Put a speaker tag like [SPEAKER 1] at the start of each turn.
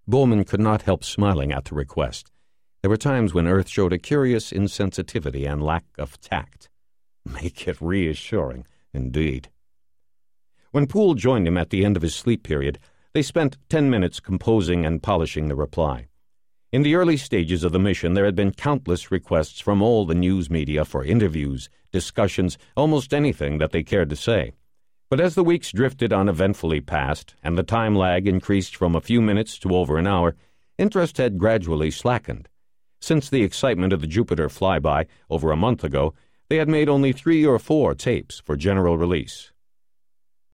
[SPEAKER 1] Bowman could not help smiling at the request. There were times when Earth showed a curious insensitivity and lack of tact. Make it reassuring, indeed. When Poole joined him at the end of his sleep period, they spent 10 minutes composing and polishing the reply. In the early stages of the mission, there had been countless requests from all the news media for interviews, discussions, almost anything that they cared to say. But as the weeks drifted uneventfully past, and the time lag increased from a few minutes to over an hour, interest had gradually slackened. Since the excitement of the Jupiter flyby over a month ago, they had made only 3 or 4 tapes for general release,